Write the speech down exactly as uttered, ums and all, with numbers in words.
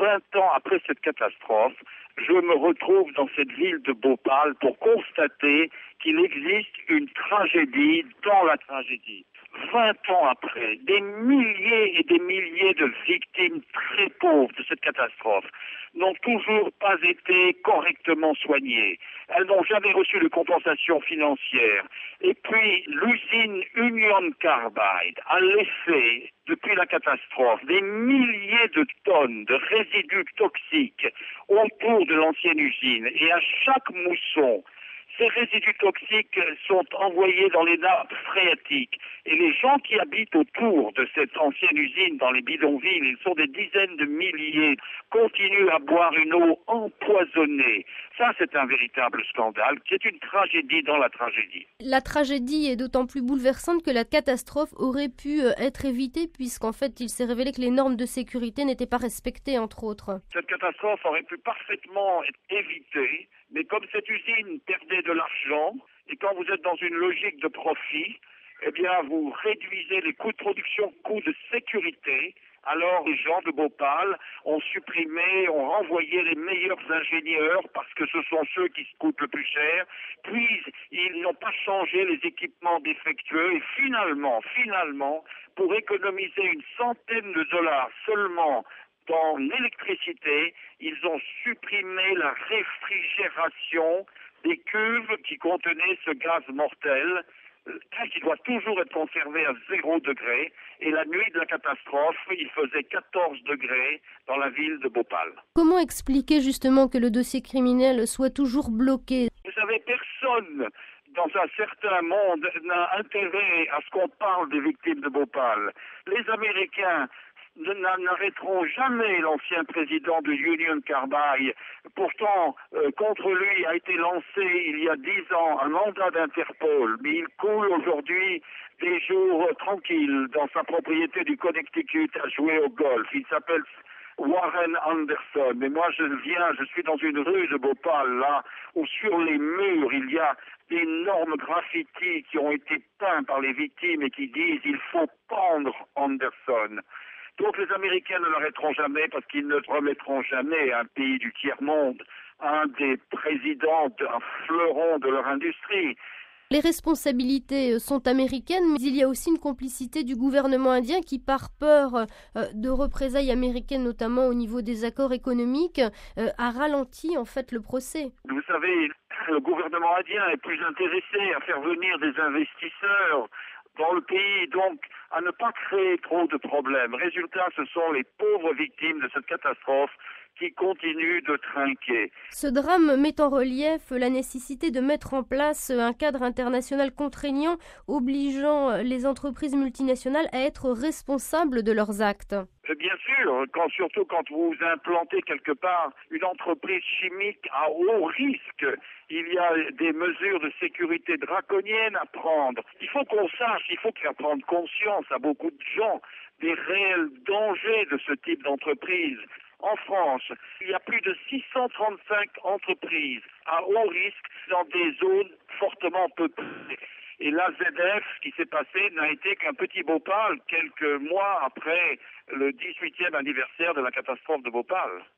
vingt ans après cette catastrophe, je me retrouve dans cette ville de Bhopal pour constater qu'il existe une tragédie dans la tragédie. vingt ans après, des milliers et des milliers de victimes très pauvres de cette catastrophe n'ont toujours pas été correctement soignées. Elles n'ont jamais reçu de compensation financière. Et puis, l'usine Union Carbide a laissé, depuis la catastrophe, des milliers de tonnes de résidus toxiques autour de l'ancienne usine. Et à chaque mousson, ces résidus toxiques sont envoyés dans les nappes phréatiques. Et les gens qui habitent autour de cette ancienne usine, dans les bidonvilles, ils sont des dizaines de milliers, continuent à boire une eau empoisonnée. Ça, c'est un véritable scandale, qui est une tragédie dans la tragédie. La tragédie est d'autant plus bouleversante que la catastrophe aurait pu être évitée, puisqu'en fait, il s'est révélé que les normes de sécurité n'étaient pas respectées, entre autres. Cette catastrophe aurait pu parfaitement être évitée, mais comme cette usine perdait de l'argent, et quand vous êtes dans une logique de profit, eh bien, vous réduisez les coûts de production, coûts de sécurité. Alors, les gens de Bhopal ont supprimé, ont renvoyé les meilleurs ingénieurs parce que ce sont ceux qui se coûtent le plus cher. Puis, ils n'ont pas changé les équipements défectueux. Et finalement, finalement, pour économiser une centaine de dollars seulement dans l'électricité, ils ont supprimé la réfrigération des cuves qui contenaient ce gaz mortel, qui doit toujours être conservé à zéro degré. Et la nuit de la catastrophe, il faisait quatorze degrés dans la ville de Bhopal. Comment expliquer justement que le dossier criminel soit toujours bloqué? Vous savez, personne dans un certain monde n'a intérêt à ce qu'on parle des victimes de Bhopal. Les Américains n'arrêteront jamais l'ancien président de Union Carbide. Pourtant, euh, contre lui a été lancé il y a dix ans un mandat d'Interpol, mais il coule aujourd'hui des jours tranquilles dans sa propriété du Connecticut à jouer au golf. Il s'appelle Warren Anderson. Et moi, je viens, je suis dans une rue de Bhopal, là, où sur les murs, il y a d'énormes graffitis qui ont été peints par les victimes et qui disent « Il faut pendre Anderson ». Donc les Américains ne l'arrêteront jamais parce qu'ils ne remettront jamais un pays du tiers-monde, un des présidents, un fleuron de leur industrie. Les responsabilités sont américaines, mais il y a aussi une complicité du gouvernement indien qui, par peur de représailles américaines, notamment au niveau des accords économiques, a ralenti en fait le procès. Vous savez, le gouvernement indien est plus intéressé à faire venir des investisseurs dans le pays, donc à ne pas créer trop de problèmes. Résultat, ce sont les pauvres victimes de cette catastrophe qui continuent de trinquer. Ce drame met en relief la nécessité de mettre en place un cadre international contraignant obligeant les entreprises multinationales à être responsables de leurs actes. Bien sûr, quand, surtout quand vous implantez quelque part une entreprise chimique à haut risque, il y a des mesures de sécurité draconiennes à prendre. Il faut qu'on sache, il faut faire prendre conscience à beaucoup de gens des réels dangers de ce type d'entreprise. En France, il y a plus de six cent trente-cinq entreprises à haut risque dans des zones fortement peuplées. Et l'A Z F, ce qui s'est passé, n'a été qu'un petit Bhopal quelques mois après le dix-huitième anniversaire de la catastrophe de Bhopal.